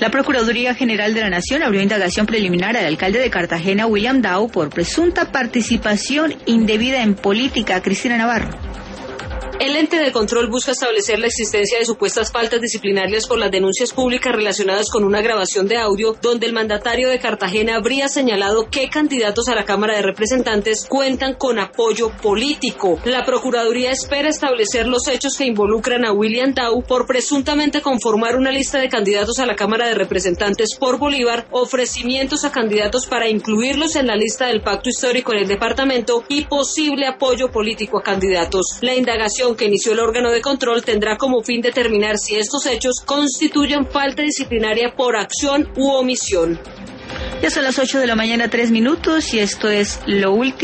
La Procuraduría General de la Nación abrió indagación preliminar al alcalde de Cartagena, William Dow, por presunta participación indebida en política. Cristina Navarro. El ente de control busca establecer la existencia de supuestas faltas disciplinarias por las denuncias públicas relacionadas con una grabación de audio donde el mandatario de Cartagena habría señalado que candidatos a la Cámara de Representantes cuentan con apoyo político. La Procuraduría espera establecer los hechos que involucran a William Dow por presuntamente conformar una lista de candidatos a la Cámara de Representantes por Bolívar, ofrecimientos a candidatos para incluirlos en la lista del pacto histórico en el departamento y posible apoyo político a candidatos. La indagación que inició el órgano de control tendrá como fin determinar si estos hechos constituyen falta disciplinaria por acción u omisión. Ya son las 8 de la mañana, 3 minutos, y esto es lo último.